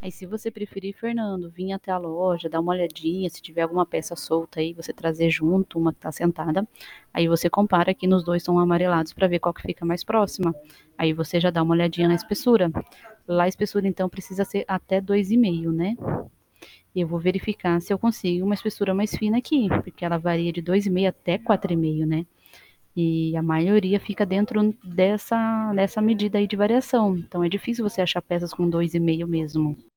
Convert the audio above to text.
Aí, se você preferir, Fernando, vir até a loja, dar uma olhadinha, se tiver alguma peça solta aí, você trazer junto, uma que tá sentada, aí você compara aqui nos dois tons amarelados para ver qual que fica mais próxima. Aí você já dá uma olhadinha na espessura. Lá a espessura, então, precisa ser até 2,5, né? E eu vou verificar se eu consigo uma espessura mais fina aqui, porque ela varia de 2,5 até 4,5, né? E a maioria fica dentro dessa medida aí de variação. Então é difícil você achar peças com 2,5 mesmo.